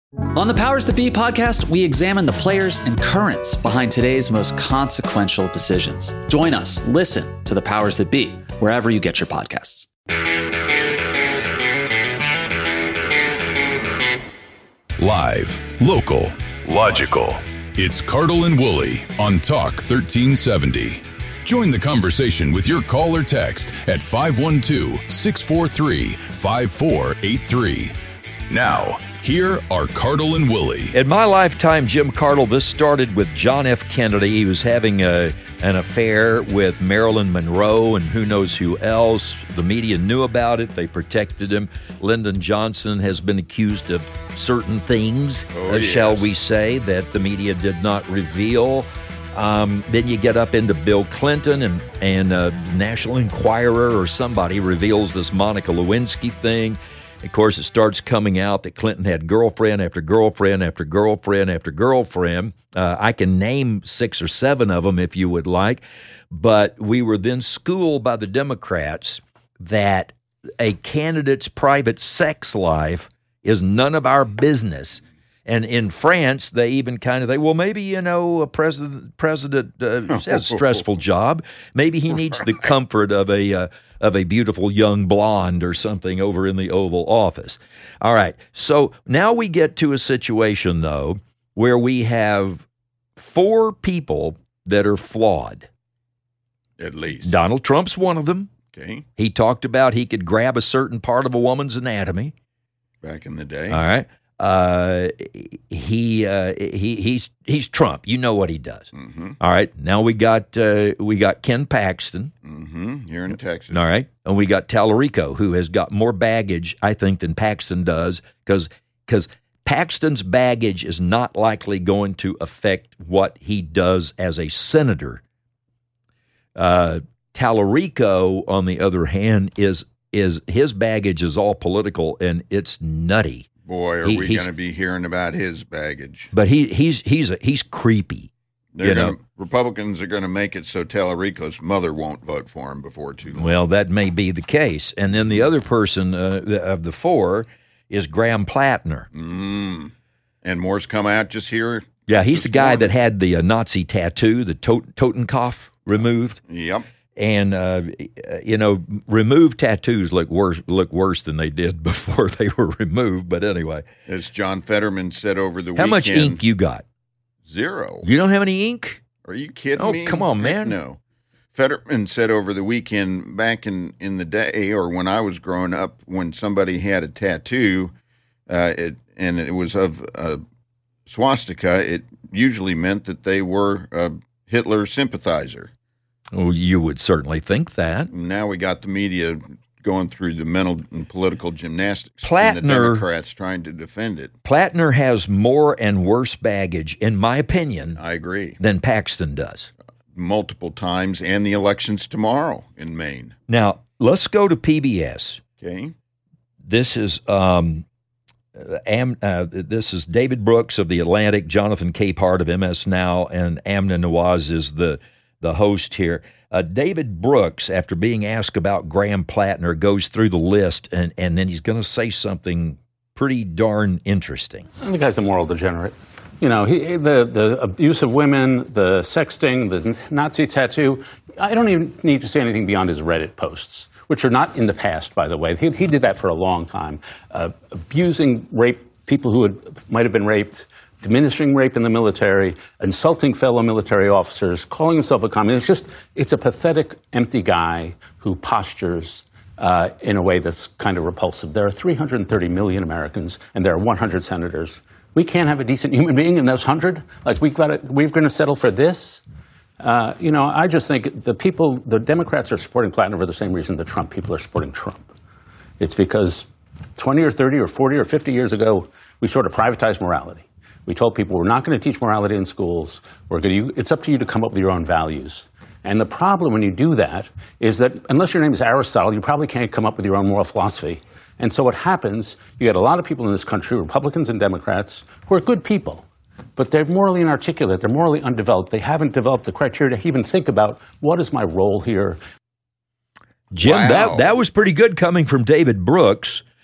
On the Powers That Be podcast, we examine the players and currents behind today's most consequential decisions. Join us. Listen to the Powers That Be wherever you get your podcasts. Live, local, logical. It's Cardle and Woolley on Talk 1370. Join the conversation with your call or text at 512-643-5483. Now, here are Cardle and Woolley. In my lifetime, Jim Cardle, this started with John F. Kennedy. He was having an affair with Marilyn Monroe and who knows who else. The media knew about it. They protected him. Lyndon Johnson has been accused of certain things, shall we say, that the media did not reveal. Then you get up into Bill Clinton and National Enquirer or somebody reveals this Monica Lewinsky thing. Of course, it starts coming out that Clinton had girlfriend after girlfriend after girlfriend after girlfriend. I can name 6 or 7 of them if you would like. But we were then schooled by the Democrats that a candidate's private sex life is none of our business. And in France, they even well, maybe, a president has a stressful job. Maybe he needs the comfort of a beautiful young blonde or something over in the Oval Office. All right. So now we get to a situation, though, where we have 4 people that are flawed. At least. Donald Trump's one of them. Okay. He talked about he could grab a certain part of a woman's anatomy. Back in the day. All right. He's Trump. You know what he does. Mm-hmm. All right. Now we got Ken Paxton. Mm-hmm. Here in Texas. All right. And we got Tallarico, who has got more baggage, I think, than Paxton does, because Paxton's baggage is not likely going to affect what he does as a senator. Tallarico, on the other hand, is his baggage is all political, and it's nutty. Boy, are we going to be hearing about his baggage? But he's creepy. Republicans are going to make it so Tallarico's mother won't vote for him before too long. Well, that may be the case. And then the other person of the 4 is Graham Plattner. And more's come out just here. Yeah, he's the guy that had the Nazi tattoo, the Totenkopf removed. Yep. And removed tattoos look worse than they did before they were removed. But anyway, as John Fetterman said over the weekend, how much ink you got? 0. You don't have any ink? Are you kidding me? Oh, come on, man. No. Fetterman said over the weekend, back in the day, or when I was growing up, when somebody had a tattoo, and it was of a swastika, it usually meant that they were a Hitler sympathizer. Well, you would certainly think that. Now we got the media going through the mental and political gymnastics. Plattner, and the Democrats trying to defend it. Plattner has more and worse baggage, in my opinion. I agree. Than Paxton does. Multiple times, and the elections tomorrow in Maine. Now, let's go to PBS. Okay. This is this is David Brooks of The Atlantic, Jonathan Capehart of MS Now, and Amna Nawaz is the host here. David Brooks, after being asked about Graham Plattner, goes through the list, and then he's going to say something pretty darn interesting. The guy's a moral degenerate. The abuse of women, the sexting, the Nazi tattoo. I don't even need to say anything beyond his Reddit posts, which are not in the past, by the way. He did that for a long time, abusing people who might have been raped, diminishing rape in the military, insulting fellow military officers, calling himself a communist. It's a pathetic, empty guy who postures in a way that's kind of repulsive. There are 330 million Americans, and there are 100 senators. We can't have a decent human being in those 100? Like, we're going to settle for this? I just think the Democrats are supporting Plattner for the same reason the Trump people are supporting Trump. It's because 20 or 30 or 40 or 50 years ago, we sort of privatized morality. We told people we're not going to teach morality in schools. It's up to you to come up with your own values. And the problem when you do that is that unless your name is Aristotle, you probably can't come up with your own moral philosophy. And so what happens, you get a lot of people in this country, Republicans and Democrats, who are good people, but they're morally inarticulate, they're morally undeveloped. They haven't developed the criteria to even think about, what is my role here? Jim, wow. that was pretty good coming from David Brooks.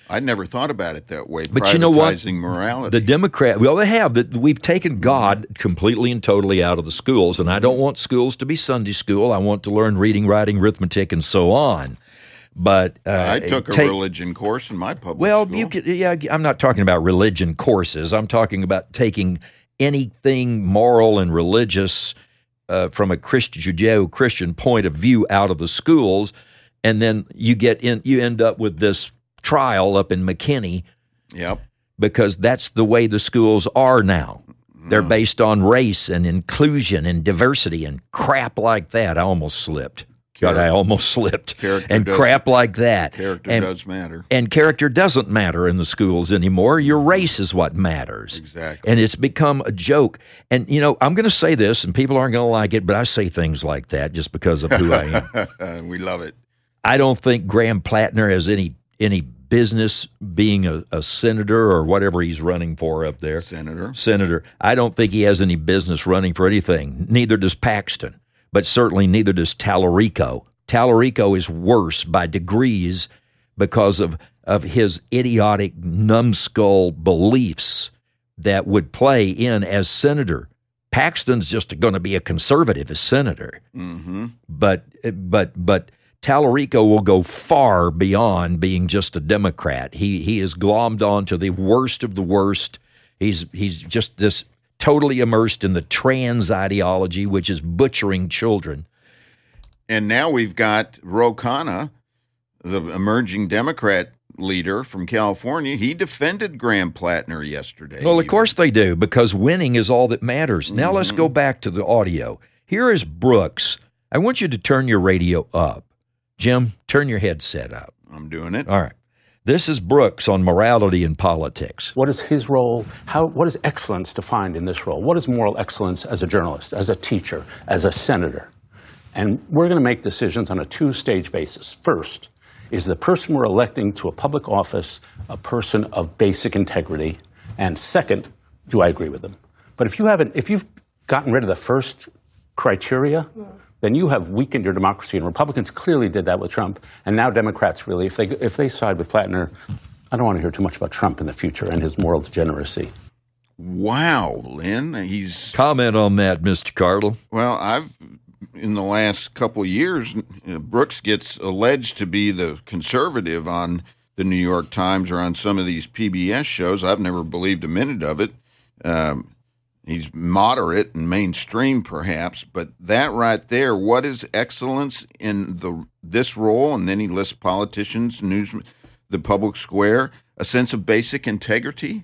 I never thought about it that way. But you know what? Privatizing morality. The Democrat, well, they have. We've taken God completely and totally out of the schools, and I don't want schools to be Sunday school. I want to learn reading, writing, arithmetic, and so on. But I took a religion course in my public school. I'm not talking about religion courses. I'm talking about taking anything moral and religious from a Judeo-Christian point of view out of the schools, and then you end up with this trial up in McKinney. Yep. Because that's the way the schools are now. They're based on race and inclusion and diversity and crap like that. I almost slipped. Crap like that. Character does matter. And character doesn't matter in the schools anymore. Your race is what matters. Exactly. And it's become a joke. And, I'm going to say this, and people aren't going to like it, but I say things like that just because of who I am. We love it. I don't think Graham Plattner has any business being a senator or whatever he's running for up there. Senator. I don't think he has any business running for anything. Neither does Paxton. But certainly neither does Tallarico. Tallarico is worse by degrees because of his idiotic, numbskull beliefs that would play in as senator. Paxton's just going to be a conservative as senator. Mm-hmm. But Tallarico will go far beyond being just a Democrat. He is glommed on to the worst of the worst. He's just this totally immersed in the trans ideology, which is butchering children. And now we've got Ro Khanna, the emerging Democrat leader from California. He defended Graham Plattner yesterday. Well, of course they do, because winning is all that matters. Now let's go back to the audio. Here is Brooks. I want you to turn your radio up. Jim, turn your headset up. I'm doing it. All right. This is Brooks on morality in politics. What is his role? What is excellence defined in this role? What is moral excellence as a journalist, as a teacher, as a senator? And we're going to make decisions on a two-stage basis. First, is the person we're electing to a public office a person of basic integrity? And second, do I agree with them? But if you've gotten rid of the first criteria, then you have weakened your democracy. And Republicans clearly did that with Trump. And now Democrats really, if they side with Plattner, I don't want to hear too much about Trump in the future and his moral degeneracy. Wow, Lynn. Comment on that, Mr. Cardle. Well, in the last couple of years, Brooks gets alleged to be the conservative on the New York Times or on some of these PBS shows. I've never believed a minute of it. He's moderate and mainstream, perhaps, but that right there, what is excellence in this role? And then he lists politicians, newsmen, the public square, a sense of basic integrity.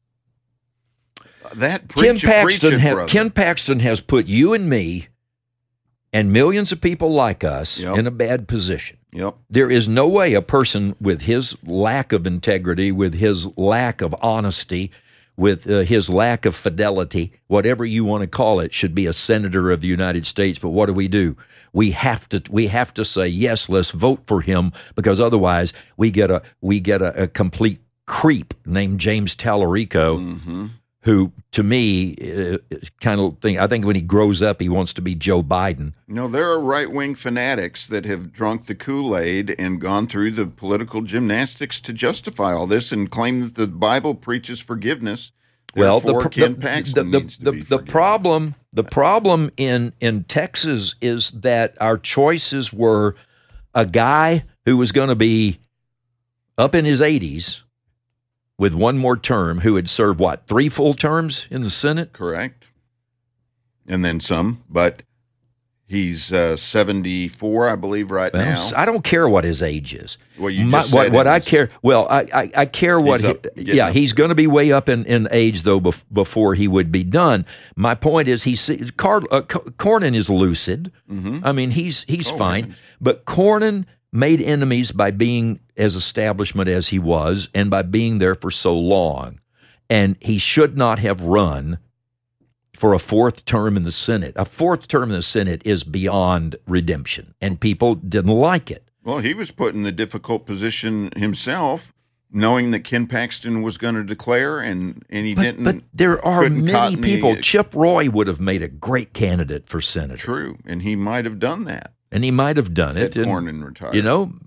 That Ken Paxton has put you and me and millions of people like us in a bad position. Yep. There is no way a person with his lack of integrity, with his lack of honesty, with his lack of fidelity, whatever you want to call it, should be a senator of the United States. But what do? We have to say yes. Let's vote for him, because otherwise we get a complete creep named James Tallarico, who to me I think when he grows up he wants to be Joe Biden. There are right-wing fanatics that have drunk the Kool-Aid and gone through the political gymnastics to justify all this and claim that the Bible preaches forgiveness. Therefore, Ken Paxton needs to be forgiven. The problem in Texas is that our choices were a guy who was going to be up in his 80s with one more term, who had served, 3 full terms in the Senate? Correct. And then some, but he's 74, I believe, now. I don't care what his age is. Well, you just said what I care. Well, I care what. He's going to be way up in age though before he would be done. My point is, Cornyn is lucid. Mm-hmm. I mean, he's fine, man. But Cornyn made enemies by being as establishment as he was and by being there for so long. And he should not have run for a 4th term in the Senate. A 4th term in the Senate is beyond redemption, and people didn't like it. Well, he was put in the difficult position himself, knowing that Ken Paxton was going to declare, and he didn't. But there are many people. Chip Roy would have made a great candidate for senator. True, and he might have done that. And he might have done it. Cornyn retired.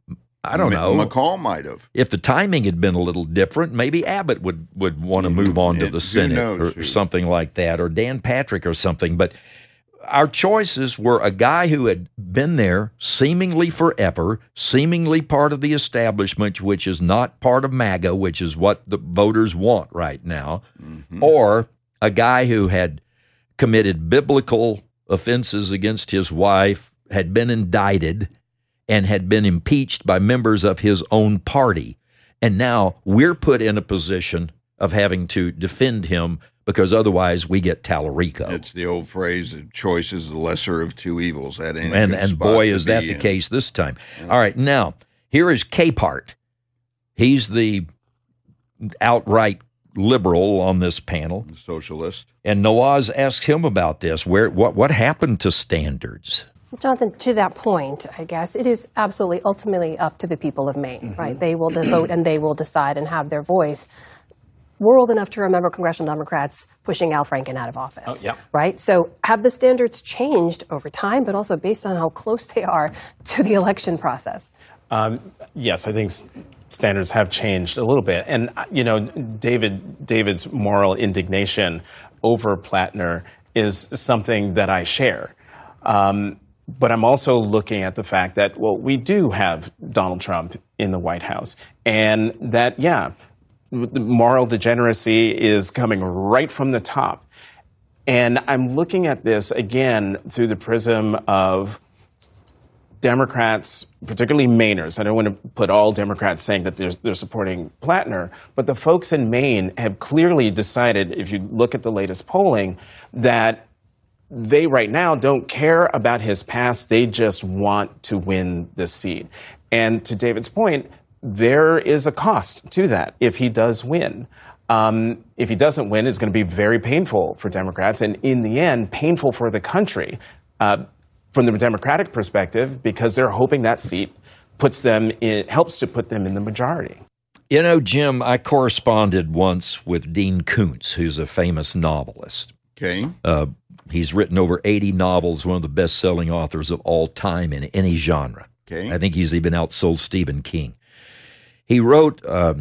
I don't know. McCall might have. If the timing had been a little different, maybe Abbott would want to move on to the Senate or something like that, or Dan Patrick or something. But our choices were a guy who had been there seemingly forever, seemingly part of the establishment, which is not part of MAGA, which is what the voters want right now, or a guy who had committed biblical offenses against his wife, had been indicted, and had been impeached by members of his own party. And now we're put in a position of having to defend him because otherwise we get Tallarico. It's the old phrase, choice is the lesser of two evils. That ain't and boy, is that the case this time. All right, now, here is Capehart. He's the outright liberal on this panel. The socialist. And Nawaz asked him about this. What happened to standards? Jonathan, to that point, I guess, it is absolutely ultimately up to the people of Maine, right? They will vote and they will decide and have their voice. We're old enough to remember congressional Democrats pushing Al Franken out of office, right? So have the standards changed over time, but also based on how close they are to the election process? Yes, I think standards have changed a little bit. And, David's moral indignation over Plattner is something that I share. But I'm also looking at the fact that, we do have Donald Trump in the White House. And that, the moral degeneracy is coming right from the top. And I'm looking at this, again, through the prism of Democrats, particularly Mainers. I don't want to put all Democrats saying that they're supporting Plattner, but the folks in Maine have clearly decided, if you look at the latest polling, that they right now don't care about his past. They just want to win this seat. And to David's point, there is a cost to that if he does win. If he doesn't win, it's going to be very painful for Democrats, and in the end, painful for the country from the Democratic perspective, because they're hoping that seat helps to put them in the majority. Jim, I corresponded once with Dean Koontz, who's a famous novelist. Okay. He's written over 80 novels, one of the best-selling authors of all time in any genre. Okay. I think he's even outsold Stephen King. He wrote a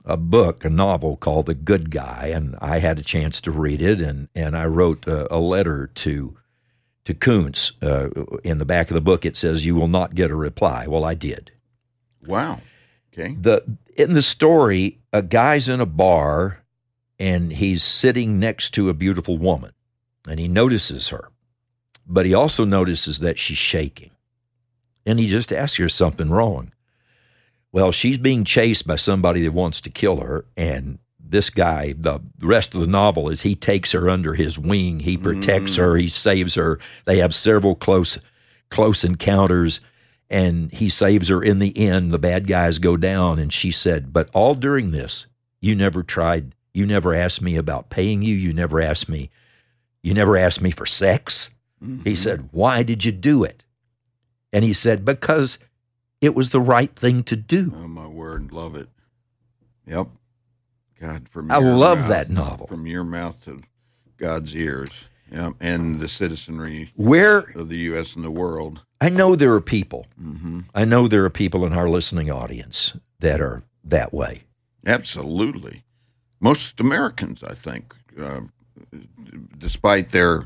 novel called The Good Guy, and I had a chance to read it, and I wrote a letter to Koontz. In the back of the book, it says, "You will not get a reply." Well, I did. Wow. Okay. In the story, a guy's in a bar, and he's sitting next to a beautiful woman, and he notices her, but he also notices that she's shaking, and he just asks her, something wrong. Well, she's being chased by somebody that wants to kill her, and this guy, the rest of the novel is he takes her under his wing, he protects her, he saves her. They have several close encounters, and he saves her in the end. The bad guys go down, and she said, "But all during this, you never asked me about paying you, you never asked me for sex." He said, "Why did you do it?" And he said, "Because it was the right thing to do." Oh, my word. Love it. Yep. God, I love that novel. From your mouth to God's ears. Yep. And the citizenry of the U.S. and the world. I know there are people. I know there are people in our listening audience that are that way. Absolutely. Most Americans, I think, despite their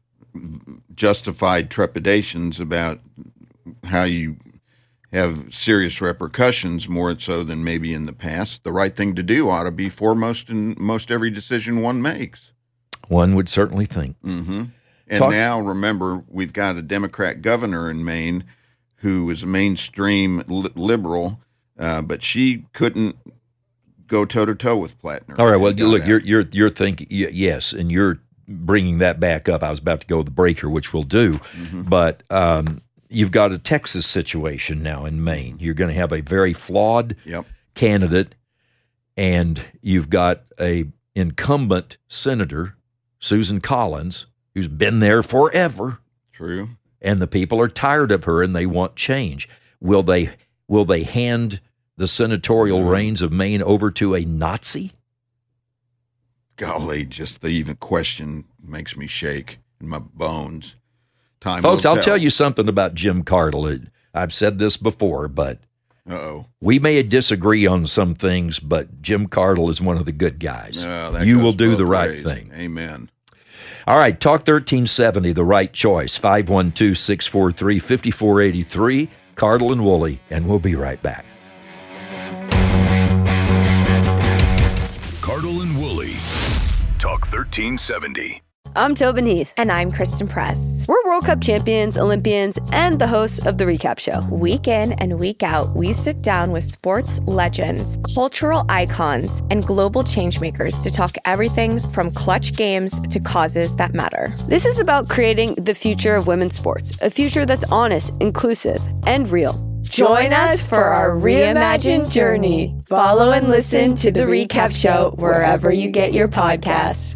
justified trepidations about how you have serious repercussions, more so than maybe in the past, the right thing to do ought to be foremost in most every decision one makes. One would certainly think. And now, remember, we've got a Democrat governor in Maine who is a mainstream liberal, but she couldn't go toe-to-toe with Plattner. All right, well, look, you're thinking, yes, and you're bringing that back up. I was about to go with the breaker, which we'll do, but you've got a Texas situation now in Maine. You're going to have a very flawed candidate, and you've got a incumbent senator, Susan Collins, who's been there forever. True. And the people are tired of her, and they want change. Will they hand the senatorial reins of Maine over to a Nazi? Golly, just the even question makes me shake in my bones. Folks, I'll tell you something about Jim Cartle. I've said this before, but Uh-oh. We may disagree on some things, but Jim Cardle is one of the good guys. You will do the right thing. Amen. All right, Talk 1370, the right choice, 512-643-5483, Cardle and Woolley, and we'll be right back. Cardle and Woolley. Talk 1370. I'm Tobin Heath. And I'm Kristen Press. We're World Cup champions, Olympians, and the hosts of The Recap Show. Week in and week out, we sit down with sports legends, cultural icons, and global changemakers to talk everything from clutch games to causes that matter. This is about creating the future of women's sports, a future that's honest, inclusive, and real. Join us for our reimagined journey. Follow and listen to The Recap Show wherever you get your podcasts.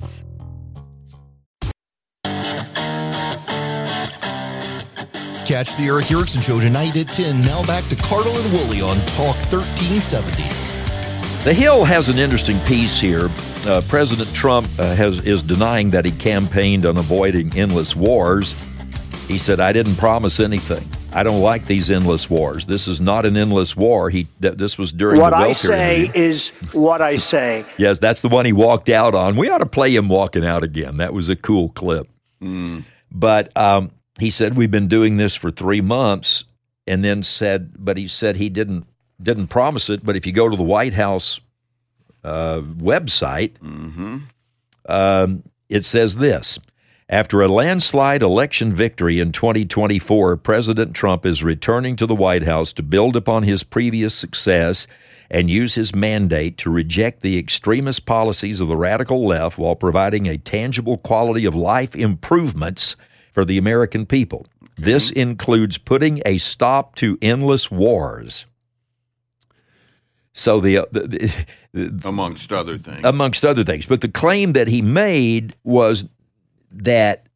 Catch the Eric Erickson Show tonight at 10. Now back to Cardle and Woolley on Talk 1370. The Hill has an interesting piece here. President Trump is denying that he campaigned on avoiding endless wars. He said, I didn't promise anything. I don't like these endless wars. This is not an endless war. This was during what the I Welker say interview. is what I say. Yes, that's the one he walked out on. We ought to play him walking out again. That was a cool clip. But he said we've been doing this for 3 months, and then he said he didn't promise it. But if you go to the White House website, it says this. After a landslide election victory in 2024, President Trump is returning to the White House to build upon his previous success and use his mandate to reject the extremist policies of the radical left while providing a tangible quality of life improvements for the American people. This includes putting a stop to endless wars. So amongst other things. But the claim that he made was that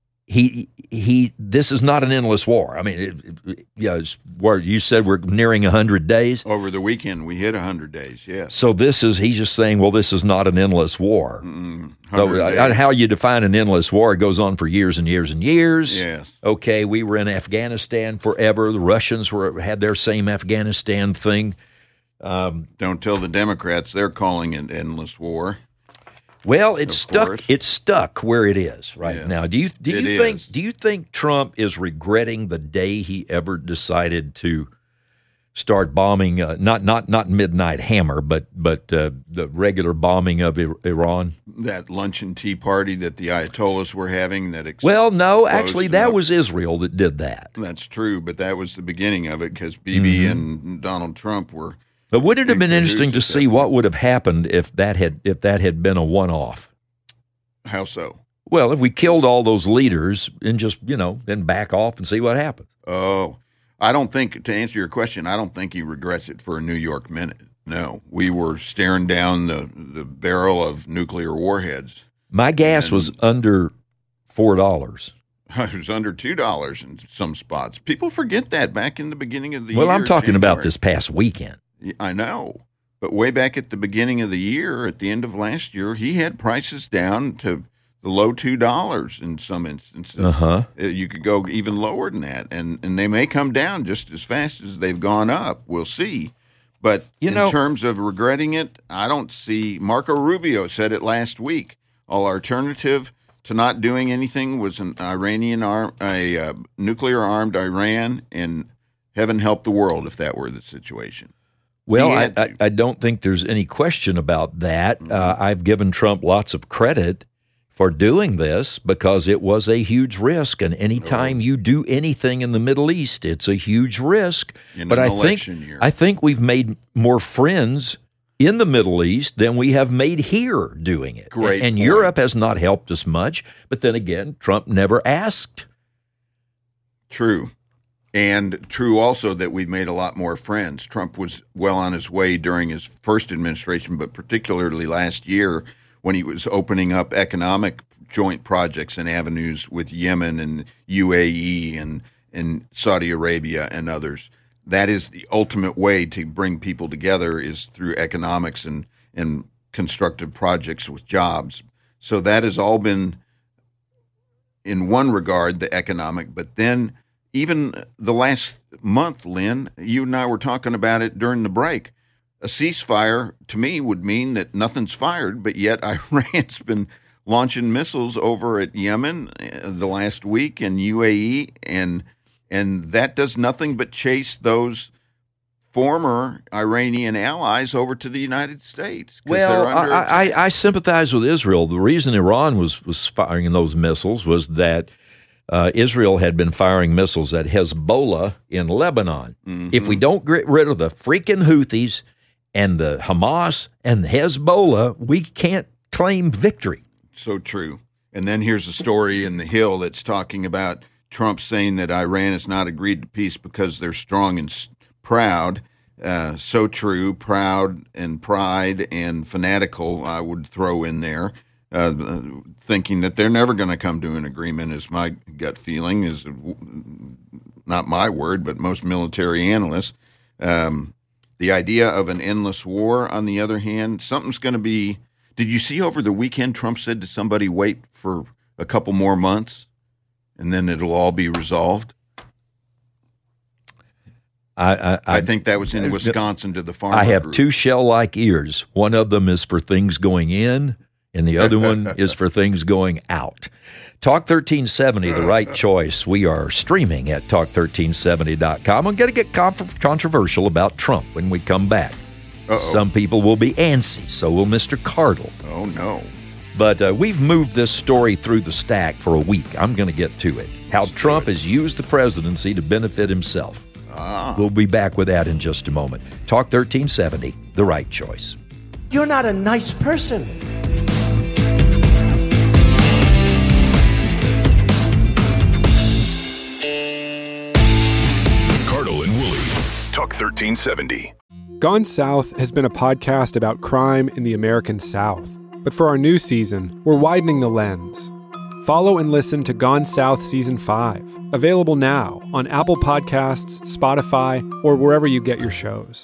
this is not an endless war. I mean, where you said we're nearing 100 days. Over the weekend, we hit 100 days, yes. So he's just saying, well, this is not an endless war. So how you define an endless war, it goes on for years and years and years. Yes. Okay, we were in Afghanistan forever. The Russians had their same Afghanistan thing. Don't tell the Democrats they're calling it endless war. Well, it's stuck. It's stuck where it is right now. Do you think Trump is regretting the day he ever decided to start bombing? Not Midnight Hammer, but the regular bombing of Iran. That luncheon tea party that the Ayatollahs were having. Actually, that was Israel that did that. That's true, but that was the beginning of it because Bibi and Donald Trump were. But would it have been interesting to see what would have happened if that had been a one-off? How so? Well, if we killed all those leaders and just, then back off and see what happens. Oh, I don't think, to answer your question, I don't think he regrets it for a New York minute. No, we were staring down the barrel of nuclear warheads. My gas was under $4. It was under $2 in some spots. People forget that back in the beginning of the year. Well, I'm talking about this past weekend. I know. But way back at the beginning of the year, at the end of last year, he had prices down to the low $2 in some instances. You could go even lower than that. And they may come down just as fast as they've gone up. We'll see. But in terms of regretting it, I don't see. Marco Rubio said it last week. Our alternative to not doing anything was a nuclear-armed Iran, and heaven help the world if that were the situation. Well, I don't think there's any question about that. I've given Trump lots of credit for doing this because it was a huge risk. And anytime you do anything in the Middle East, it's a huge risk. But I think we've made more friends in the Middle East than we have made here doing it. Great and point. Europe has not helped us much. But then again, Trump never asked. True. And true also that we've made a lot more friends. Trump was well on his way during his first administration, but particularly last year when he was opening up economic joint projects and avenues with Yemen and UAE and Saudi Arabia and others. That is the ultimate way to bring people together is through economics and constructive projects with jobs. So that has all been, in one regard, the economic, but then even the last month, Lynn, you and I were talking about it during the break. A ceasefire, to me, would mean that nothing's fired, but yet Iran's been launching missiles over at Yemen the last week and UAE, and that does nothing but chase those former Iranian allies over to the United States. Well, I sympathize with Israel. The reason Iran was firing those missiles was that Israel had been firing missiles at Hezbollah in Lebanon. Mm-hmm. If we don't get rid of the freaking Houthis and the Hamas and the Hezbollah, we can't claim victory. So true. And then here's a story in The Hill that's talking about Trump saying that Iran has not agreed to peace because they're strong and proud. So true. Proud and pride and fanatical, I would throw in there. Thinking that they're never going to come to an agreement is my gut feeling, is not my word, but most military analysts. The idea of an endless war, on the other hand, something's going to be. Did you see over the weekend Trump said to somebody, wait for a couple more months and then it'll all be resolved? I think that was in Wisconsin to the farmer I have group. two shell-like ears. One of them is for things going in, and the other one is for things going out. Talk 1370, the right choice. We are streaming at talk1370.com. I'm going to get controversial about Trump when we come back. Uh-oh. Some people will be antsy, so will Mr. Cardle. Oh, no. But we've moved this story through the stack for a week. I'm going to get to it. How Trump has used the presidency to benefit himself. We'll be back with that in just a moment. Talk 1370, the right choice. You're not a nice person. Cardle and Woolley, Talk 1370. Gone South has been a podcast about crime in the American South. But for our new season, we're widening the lens. Follow and listen to Gone South Season 5, available now on Apple Podcasts, Spotify, or wherever you get your shows.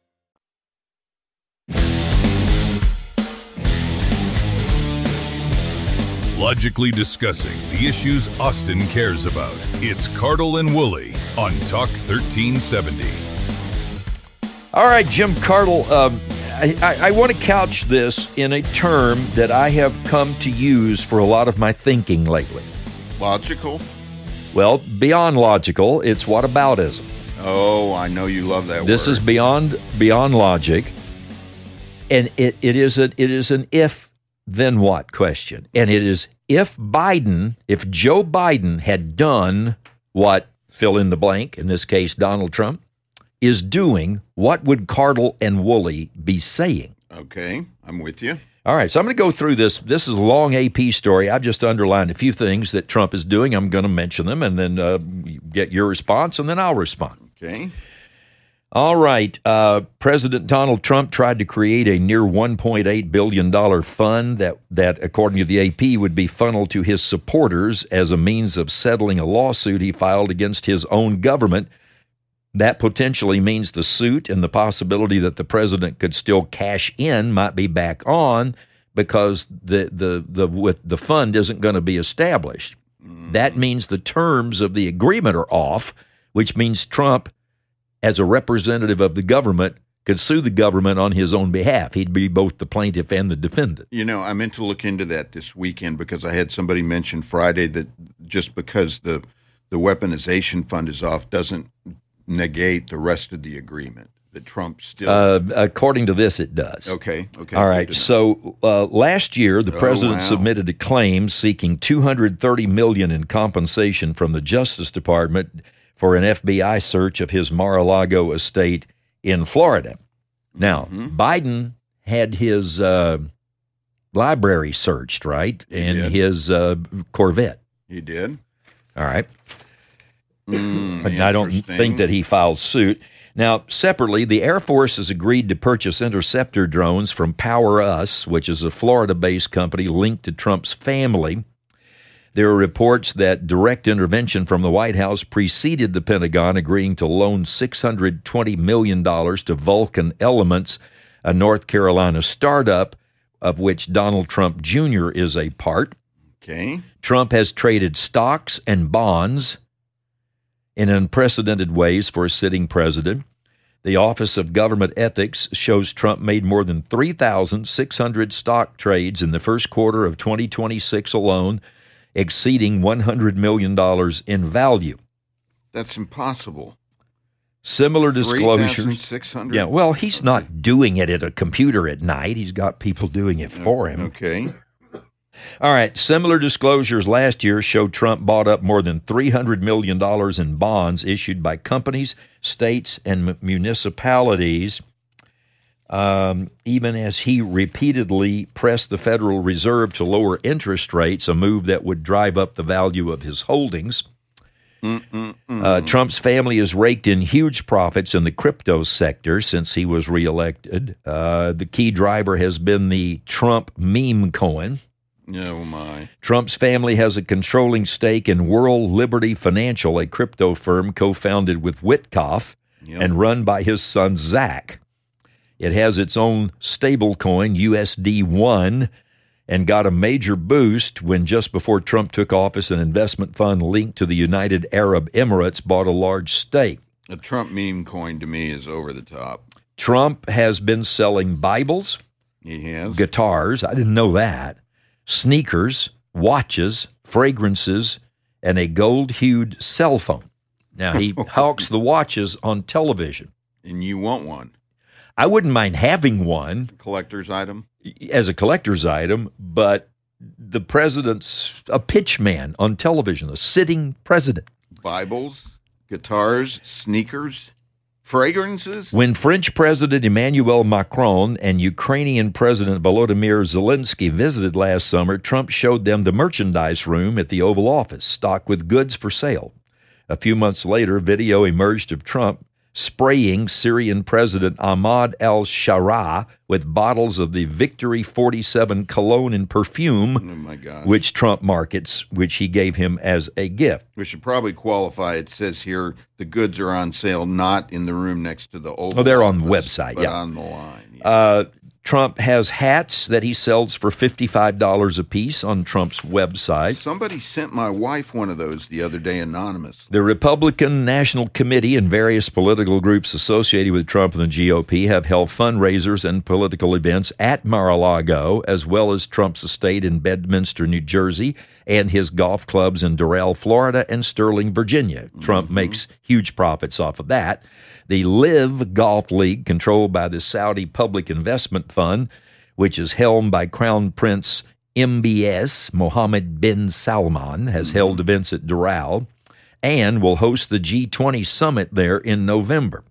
Logically discussing the issues Austin cares about. It's Cardle and Woolley on Talk 1370. All right, Jim Cardle, I want to couch this in a term that I have come to use for a lot of my thinking lately. Logical? Well, beyond logical, it's whataboutism. Oh, I know you love that word. This is beyond logic, and it is an if then what question, and it is if Joe Biden had done what fill in the blank, in this case Donald Trump, is doing, what would Cardle and Woolley be saying? Okay, I'm with you. All right, so I'm going to go through this. This is a long AP story. I've just underlined a few things that Trump is doing. I'm going to mention them and then get your response, and then I'll respond. Okay. All right. President Donald Trump tried to create a near $1.8 billion fund that, according to the AP, would be funneled to his supporters as a means of settling a lawsuit he filed against his own government. That potentially means the suit and the possibility that the president could still cash in might be back on because the fund isn't going to be established. That means the terms of the agreement are off, which means Trump, as a representative of the government, could sue the government on his own behalf. He'd be both the plaintiff and the defendant. You know, I meant to look into that this weekend because I had somebody mention Friday that just because the weaponization fund is off doesn't negate the rest of the agreement, that Trump still... according to this, it does. Okay. All right. So last year, the president submitted a claim seeking $230 million in compensation from the Justice Department for an FBI search of his Mar-a-Lago estate in Florida. Now, Biden had his library searched, right? And his Corvette. He did. All right. I don't think that he filed suit. Now, separately, the Air Force has agreed to purchase interceptor drones from Power Us, which is a Florida-based company linked to Trump's family. There are reports that direct intervention from the White House preceded the Pentagon agreeing to loan $620 million to Vulcan Elements, a North Carolina startup of which Donald Trump Jr. is a part. Okay. Trump has traded stocks and bonds in unprecedented ways for a sitting president. The Office of Government Ethics shows Trump made more than 3,600 stock trades in the first quarter of 2026 alone, exceeding $100 million in value. That's impossible. Similar disclosures. 3,600? Yeah, well, he's not doing it at a computer at night. He's got people doing it for him. Okay. All right. Similar disclosures last year showed Trump bought up more than $300 million in bonds issued by companies, states, and municipalities, even as he repeatedly pressed the Federal Reserve to lower interest rates, a move that would drive up the value of his holdings. Trump's family has raked in huge profits in the crypto sector since he was reelected. The key driver has been the Trump meme coin. Oh, my. Trump's family has a controlling stake in World Liberty Financial, a crypto firm co-founded with Witkoff and run by his son, Zach. It has its own stablecoin, USD1, and got a major boost when just before Trump took office, an investment fund linked to the United Arab Emirates bought a large stake. A Trump meme coin to me is over the top. Trump has been selling Bibles, he has, guitars, I didn't know that, sneakers, watches, fragrances, and a gold-hued cell phone. Now, he hawks the watches on television. And you want one? I wouldn't mind having one. Collector's item? As a collector's item, but the president's a pitch man on television, a sitting president. Bibles, guitars, sneakers, fragrances? When French President Emmanuel Macron and Ukrainian President Volodymyr Zelensky visited last summer, Trump showed them the merchandise room at the Oval Office, stocked with goods for sale. A few months later, video emerged of Trump spraying Syrian President Ahmad al-Shara with bottles of the Victory 47 cologne and perfume, which Trump markets, which he gave him as a gift. We should probably qualify. It says here the goods are on sale, not in the room next to the Oval they're Office, on the website, but yeah. on the line. Trump has hats that he sells for $55 a piece on Trump's website. Somebody sent my wife one of those the other day anonymously. The Republican National Committee and various political groups associated with Trump and the GOP have held fundraisers and political events at Mar-a-Lago, as well as Trump's estate in Bedminster, New Jersey, and his golf clubs in Doral, Florida, and Sterling, Virginia. Trump makes huge profits off of that. The Live Golf League, controlled by the Saudi Public Investment Fund, which is helmed by Crown Prince MBS Mohammed bin Salman, has held events at Doral and will host the G20 summit there in November.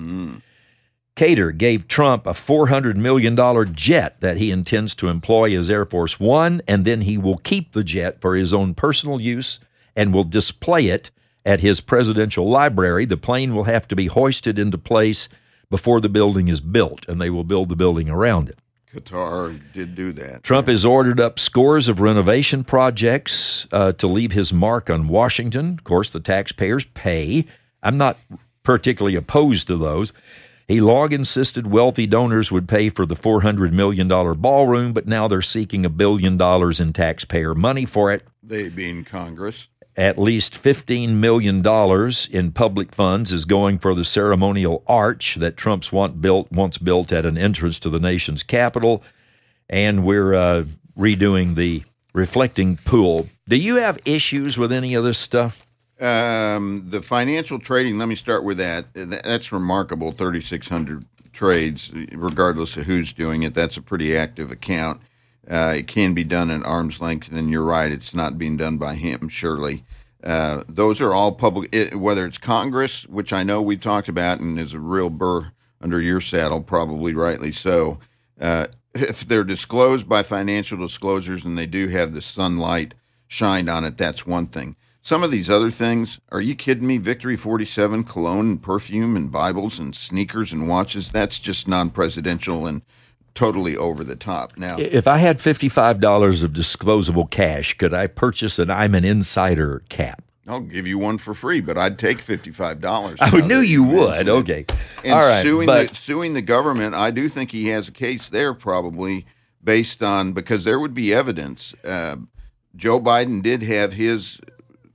Cater gave Trump a $400 million jet that he intends to employ as Air Force One, and then he will keep the jet for his own personal use and will display it at his presidential library. The plane will have to be hoisted into place before the building is built, and they will build the building around it. Qatar did do that. Trump has ordered up scores of renovation projects to leave his mark on Washington. Of course, the taxpayers pay. I'm not particularly opposed to those. He long insisted wealthy donors would pay for the $400 million ballroom, but now they're seeking $1 billion in taxpayer money for it. They being Congress. At least $15 million in public funds is going for the ceremonial arch that Trump's once built at an entrance to the nation's capital, and we're redoing the reflecting pool. Do you have issues with any of this stuff? The financial trading, let me start with that. That's remarkable, 3,600 trades, regardless of who's doing it. That's a pretty active account. It can be done at arm's length, and you're right, it's not being done by him, surely. Those are all public, whether it's Congress, which I know we talked about and is a real burr under your saddle, probably rightly so. If they're disclosed by financial disclosures and they do have the sunlight shined on it, that's one thing. Some of these other things, are you kidding me? Victory 47, cologne and perfume and Bibles and sneakers and watches, that's just non-presidential and totally over the top. Now, if I had $55 of disposable cash, could I purchase an I'm an Insider cap? I'll give you one for free, but I'd take $55. I knew you would. Okay. And all right, suing the government, I do think he has a case there probably based on, because there would be evidence. Joe Biden did have his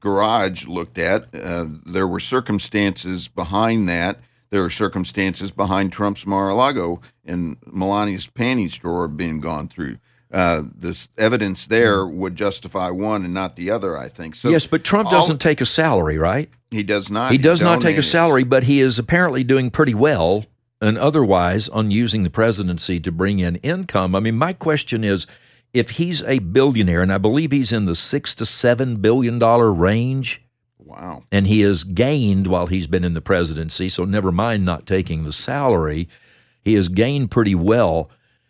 garage looked at, there were circumstances behind that. There are circumstances behind Trump's Mar-a-Lago and Melania's panties drawer being gone through. This evidence there would justify one and not the other, I think. So yes, but Trump doesn't take a salary, right? He does not. He does not take a salary, but he is apparently doing pretty well and otherwise on using the presidency to bring in income. I mean, my question is, if he's a billionaire, and I believe he's in the $6 to $7 billion range, wow, and he has gained while he's been in the presidency, so never mind not taking the salary, he has gained pretty well.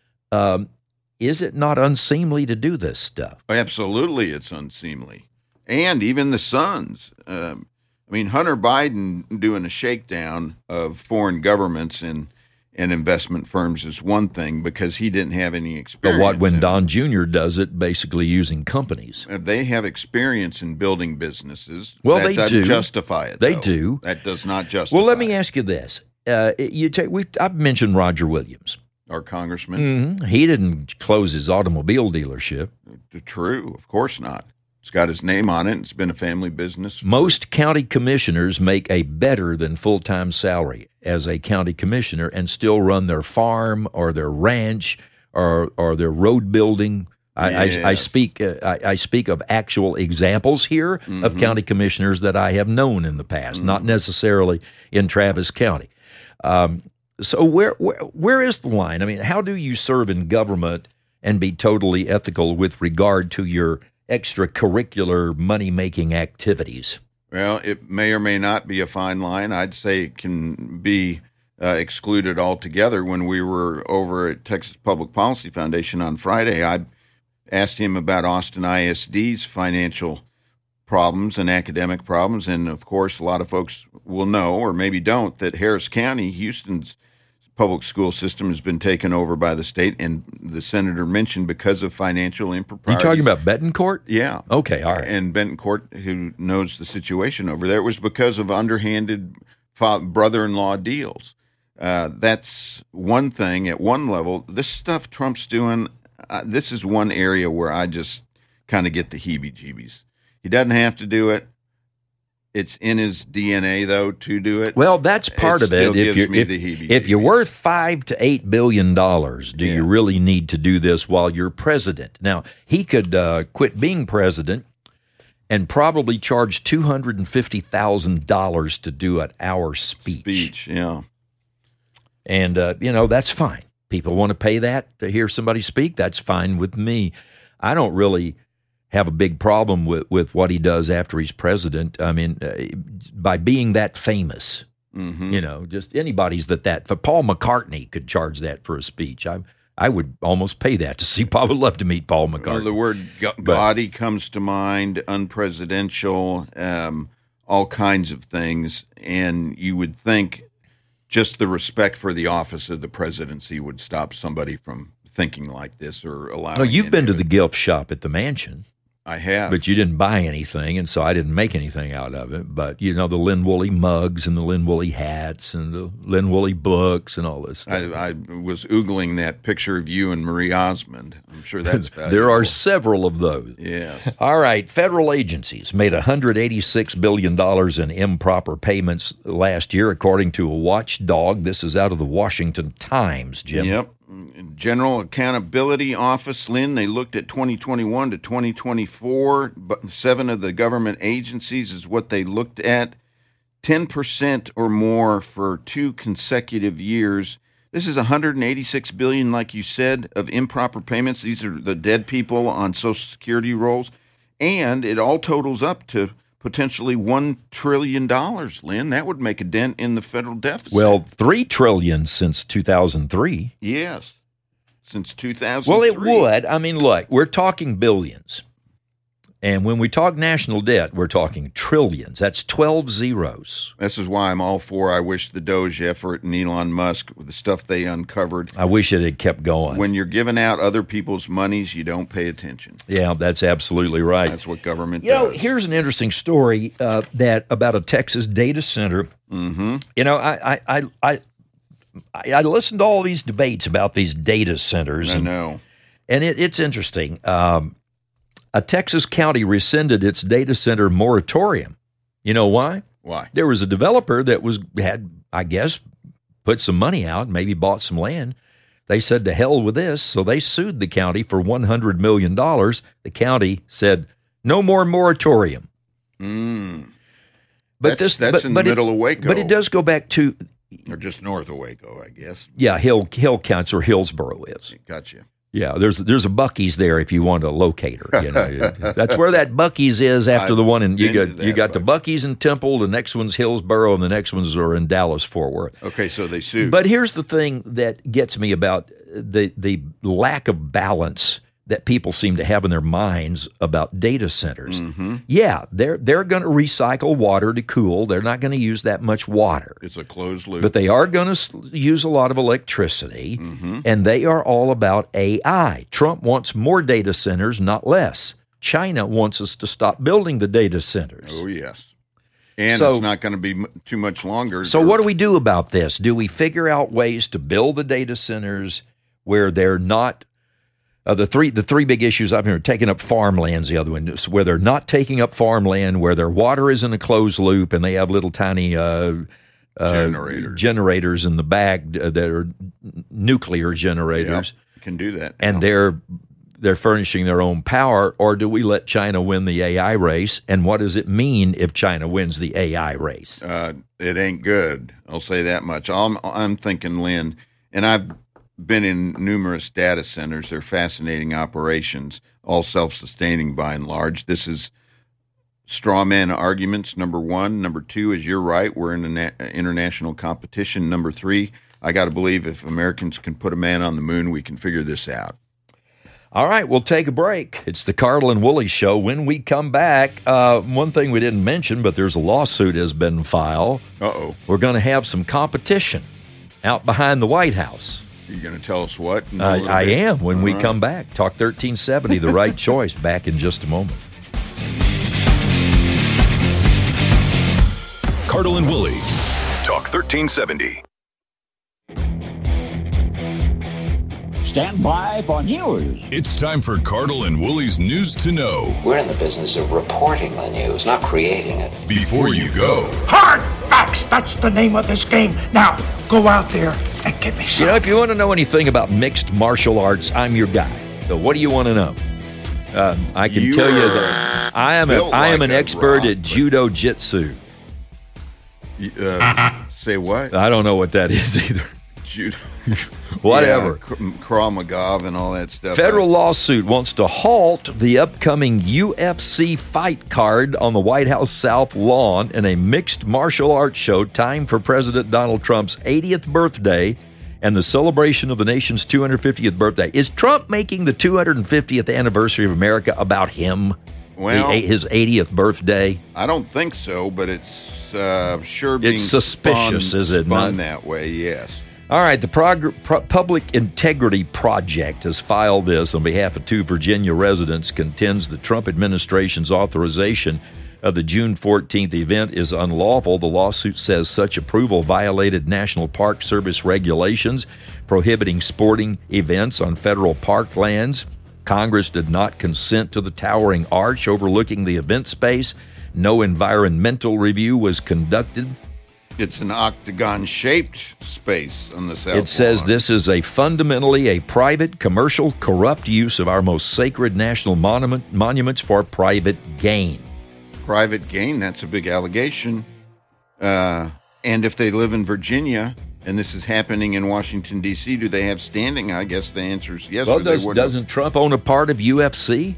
Is it not unseemly to do this stuff? Absolutely, it's unseemly. And even the sons. Hunter Biden doing a shakedown of foreign governments and investment firms is one thing because he didn't have any experience. But what when Don Jr. does it, basically using companies? They have experience in building businesses. Well, that they doesn't do justify it. They though. do. That does not justify. Well, let me ask you this: I've mentioned Roger Williams, our congressman. Mm-hmm. He didn't close his automobile dealership. True, of course not. It's got his name on it. It's been a family business. Most county commissioners make a better than full-time salary as a county commissioner and still run their farm or their ranch or their road building. Yes. I speak of actual examples here of county commissioners that I have known in the past, not necessarily in Travis County. So where is the line? I mean, how do you serve in government and be totally ethical with regard to your extracurricular money-making activities? Well, it may or may not be a fine line. I'd say it can be excluded altogether. When we were over at Texas Public Policy Foundation on Friday, I asked him about Austin ISD's financial problems and academic problems. And, of course, a lot of folks will know, or maybe don't, that Harris County, Houston's public school system has been taken over by the state, and the senator mentioned because of financial improprieties. You talking about Betancourt? Yeah. Okay, all right. And Betancourt, who knows the situation over there, it was because of underhanded brother-in-law deals. That's one thing at one level. This stuff Trump's doing, this is one area where I just kind of get the heebie-jeebies. He doesn't have to do it. It's in his DNA, though, to do it. Well, that's part of it. Still gives me the heebie-jeebies. If you're worth $5 to $8 billion, do you really need to do this while you're president? Now, he could quit being president and probably charge $250,000 to do an hour speech. Yeah. And, that's fine. People want to pay that to hear somebody speak. That's fine with me. I don't really have a big problem with what he does after he's president. I mean, by being that famous, just anybody's that. For Paul McCartney could charge that for a speech. I would almost pay that to see. I would love to meet Paul McCartney. Well, the word gaudy comes to mind, unpresidential, all kinds of things, and you would think just the respect for the office of the presidency would stop somebody from thinking like this or allowing. No, you've been to the gift shop at the mansion. I have. But you didn't buy anything, and so I didn't make anything out of it. But, the Lynn Woolley mugs and the Lynn Woolley hats and the Lynn Woolley books and all this stuff. I was oogling that picture of you and Marie Osmond. I'm sure that's valuable. There are several of those. Yes. All right. Federal agencies made $186 billion in improper payments last year, according to a watchdog. This is out of the Washington Times, Jim. Yep. General Accountability Office, Lynn, they looked at 2021 to 2024. 7 of the government agencies is what they looked at. 10% or more for 2 consecutive years. This is $186 billion, like you said, of improper payments. These are the dead people on Social Security rolls. And it all totals up to potentially $1 trillion, Lynn. That would make a dent in the federal deficit. Well, $3 trillion since 2003. Yes, since 2003. Well, it would. I mean, look, we're talking billions. And when we talk national debt, we're talking trillions. That's 12 zeros. This is why I'm all for, I wish the Doge effort and Elon Musk, with the stuff they uncovered. I wish it had kept going. When you're giving out other people's monies, you don't pay attention. Yeah, that's absolutely right. That's what government does. Here's an interesting story that about a Texas data center. Mm-hmm. I listened to all these debates about these data centers. I know. And it's interesting. A Texas county rescinded its data center moratorium. You know why? Why? There was a developer that had, I guess, put some money out, maybe bought some land. They said, to hell with this, so they sued the county for $100 million. The county said, no more moratorium. But that's in the middle of Waco. But it does go back to... Or just north of Waco, I guess. Yeah, Hill County, or Hillsboro is. Gotcha. Yeah, there's a Buc-ee's there if you want to locate her. You know, that's where that Buc-ee's is after the one, and you got the Buc-ee's in Temple. The next one's Hillsboro, and the next ones are in Dallas-Fort Worth. Okay, so they sued. But here's the thing that gets me about the lack of balance that people seem to have in their minds about data centers. Yeah, they're going to recycle water to cool. They're not going to use that much water. It's a closed loop. But they are going to use a lot of electricity, and they are all about AI. Trump wants more data centers, not less. China wants us to stop building the data centers. Oh, yes. And it's not going to be too much longer. So what do we do about this? Do we figure out ways to build the data centers where they're not the three big issues I've heard, taking up farmland's the other one, where they're not taking up farmland, where their water is in a closed loop, and they have little tiny generators in the back that are nuclear generators. Yep, can do that. And they're furnishing their own power, or do we let China win the AI race? And what does it mean if China wins the AI race? It ain't good. I'll say that much. I'm thinking, Lynn, and I've been in numerous data centers. They're fascinating operations, all self-sustaining by and large. This is straw man arguments, number one. Number two is, you're right, we're in an international competition. Number three, I got to believe if Americans can put a man on the moon, we can figure this out. All right, we'll take a break. It's the Cardle and Woolley Show. When we come back, one thing we didn't mention, but there's a lawsuit has been filed. Uh-oh. We're going to have some competition out behind the White House. You're going to tell us what? I am when we come back. Talk 1370, the right choice. Back in just a moment. Cardle and Woolley. Talk 1370. Stand by for news. It's time for Cardle and Woolley's News to Know. We're in the business of reporting the news, not creating it. Before you go. Hard facts, that's the name of this game. Now, go out there and get me some. You know, if you want to know anything about mixed martial arts, I'm your guy. So what do you want to know? I can tell you that I am an expert at judo jitsu. Say what? I don't know what that is either. Judo. Whatever. Yeah, Krav Maga and all that stuff. Federal lawsuit wants to halt the upcoming UFC fight card on the White House South lawn in a mixed martial arts show timed for President Donald Trump's 80th birthday and the celebration of the nation's 250th birthday. Is Trump making the 250th anniversary of America about him? Well, his 80th birthday? I don't think so, but it's sure being it's suspicious, is it not? Spun that way, yes. All right, the Public Integrity Project has filed this on behalf of two Virginia residents, contends the Trump administration's authorization of the June 14th event is unlawful. The lawsuit says such approval violated National Park Service regulations prohibiting sporting events on federal park lands. Congress did not consent to the towering arch overlooking the event space. No environmental review was conducted. It's an octagon-shaped space on the south. It says this is fundamentally a private, commercial, corrupt use of our most sacred national monuments for private gain. Private gain, that's a big allegation. And if they live in Virginia and this is happening in Washington, D.C., do they have standing? I guess the answer is yes. Well, doesn't Trump own a part of UFC?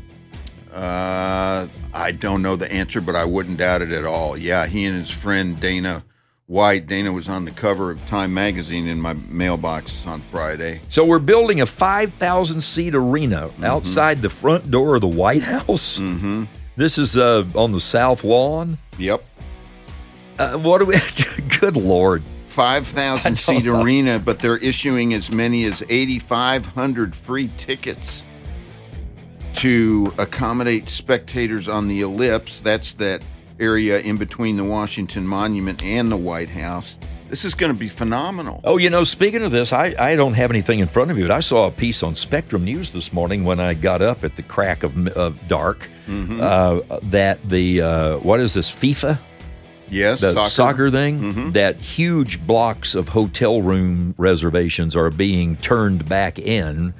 I don't know the answer, but I wouldn't doubt it at all. Yeah, he and his friend Dana White. Dana was on the cover of Time magazine in my mailbox on Friday. So we're building a 5,000-seat arena outside the front door of the White House. Mm-hmm. This is on the South Lawn. Yep. What do we? Good Lord. 5,000-seat arena, but they're issuing as many as 8,500 free tickets to accommodate spectators on the ellipse. That's that area in between the Washington Monument and the White House. This is going to be phenomenal. Oh, speaking of this, I don't have anything in front of me, but I saw a piece on Spectrum News this morning when I got up at the crack of dark that the, what is this, FIFA? Yes, the soccer thing, that huge blocks of hotel room reservations are being turned back in.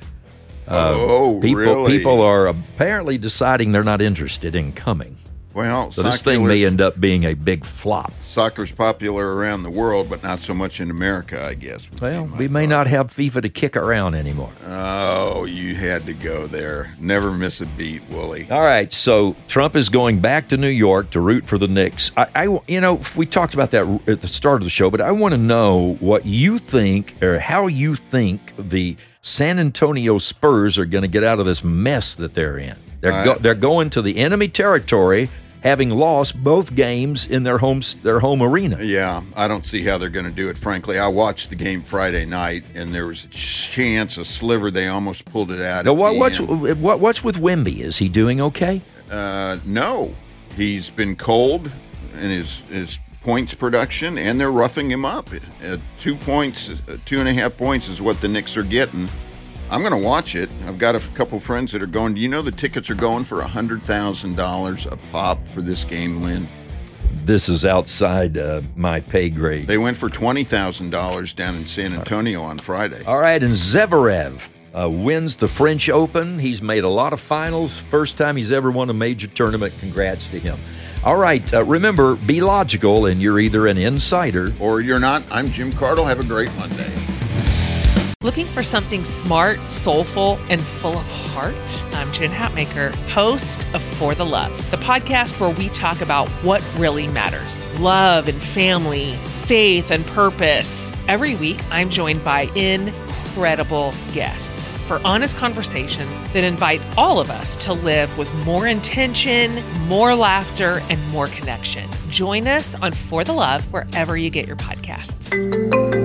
Really? People are apparently deciding they're not interested in coming. Well, so this thing may end up being a big flop. Soccer's popular around the world, but not so much in America, I guess. Well, we may not have FIFA to kick around anymore. Oh, you had to go there. Never miss a beat, Wooly. All right, so Trump is going back to New York to root for the Knicks. We talked about that at the start of the show, but I want to know what you think, or how you think the San Antonio Spurs are going to get out of this mess that they're in. They're going to the enemy territory, having lost both games in their home arena. Yeah, I don't see how they're going to do it, frankly. I watched the game Friday night, and there was a chance, a sliver, they almost pulled it out. Now, what's with Wemby? Is he doing okay? No. He's been cold in his points production, and they're roughing him up. 2 points, 2.5 points is what the Knicks are getting. I'm going to watch it. I've got a couple friends that are going. Do you know the tickets are going for $100,000 a pop for this game, Lynn? This is outside my pay grade. They went for $20,000 down in San Antonio on Friday. All right, and Zverev wins the French Open. He's made a lot of finals. First time he's ever won a major tournament. Congrats to him. All right, remember, be logical, and you're either an insider or you're not. I'm Jim Cardle. Have a great Monday. Looking for something smart, soulful, and full of heart? I'm Jen Hatmaker, host of For the Love, the podcast where we talk about what really matters. Love and family, faith and purpose. Every week, I'm joined by incredible guests for honest conversations that invite all of us to live with more intention, more laughter, and more connection. Join us on For the Love wherever you get your podcasts.